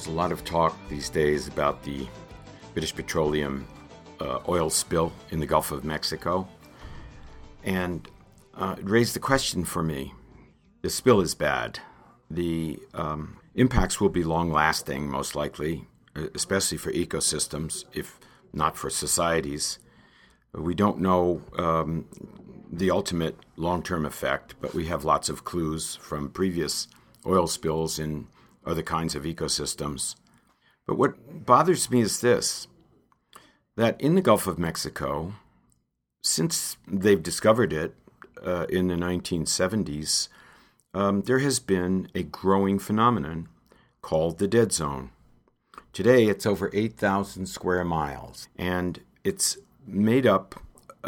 There's a lot of talk these days about the British Petroleum oil spill in the Gulf of Mexico. And it raised the question for me. The spill is bad. The impacts will be long-lasting, most likely, especially for ecosystems, if not for societies. We don't know the ultimate long-term effect, but we have lots of clues from previous oil spills in other kinds of ecosystems. But what bothers me is this, that in the Gulf of Mexico, since they've discovered it in the 1970s, there has been a growing phenomenon called the dead zone. Today, it's over 8,000 square miles, and it's made up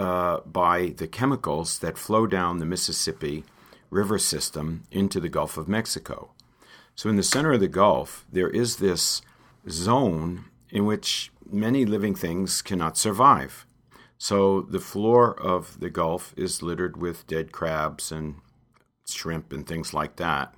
by the chemicals that flow down the Mississippi River system into the Gulf of Mexico. So in the center of the Gulf, there is this zone in which many living things cannot survive. So the floor of the Gulf is littered with dead crabs and shrimp and things like that.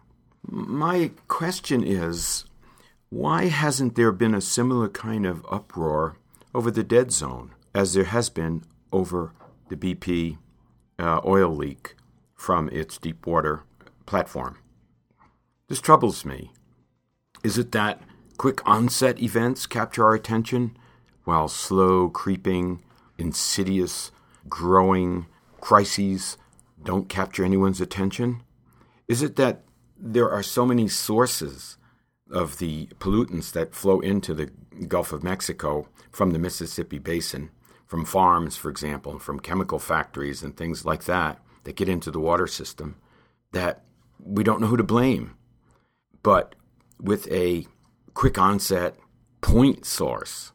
My question is, why hasn't there been a similar kind of uproar over the dead zone as there has been over the BP oil leak from its deep water platform? This troubles me. Is it that quick onset events capture our attention while slow creeping, insidious, growing crises don't capture anyone's attention? Is it that there are so many sources of the pollutants that flow into the Gulf of Mexico from the Mississippi Basin, from farms, for example, from chemical factories and things like that get into the water system, that we don't know who to blame? But with a quick onset point source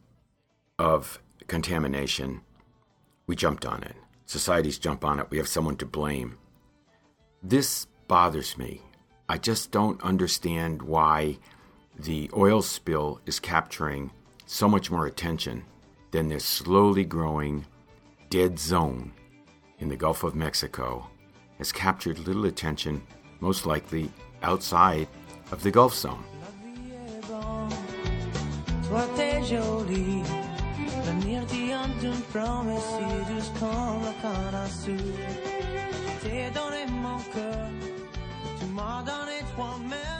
of contamination, we jumped on it. Societies jump on it. We have someone to blame. This bothers me. I just don't understand why the oil spill is capturing so much more attention than this slowly growing dead zone in the Gulf of Mexico has captured little attention, most likely outside of the Gulf zone. T'es dans mon cœur, tu m'as donné toi-même.